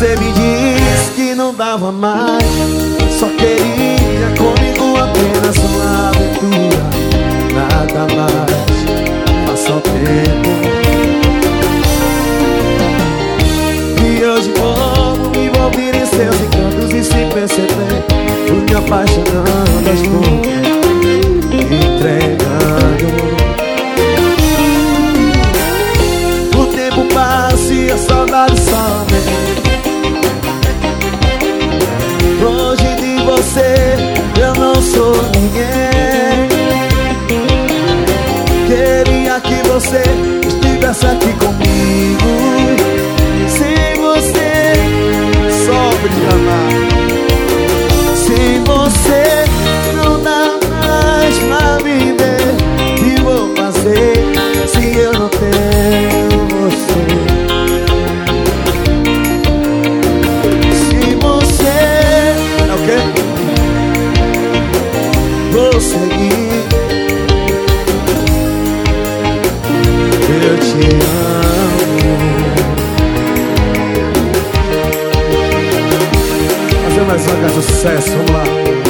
Você me disse que não dava mais, só queria comigo apenas uma aventura, nada mais, passa o tempo. E hoje vou me envolver em seus encantos e sem perceber, fui me apaixonando aos poucos, entregando. O tempo passa e a saudade some. Longe de você eu não sou ninguém. Queria que você estivesse aqui comigo. Sem você só brilha mais. Sem você não dá mais pra viver. E vou fazer se eu não tenho você? Se você é o quê? Vou seguir. Eu te amo. Fazer mais uma casa de sucesso, vamos lá.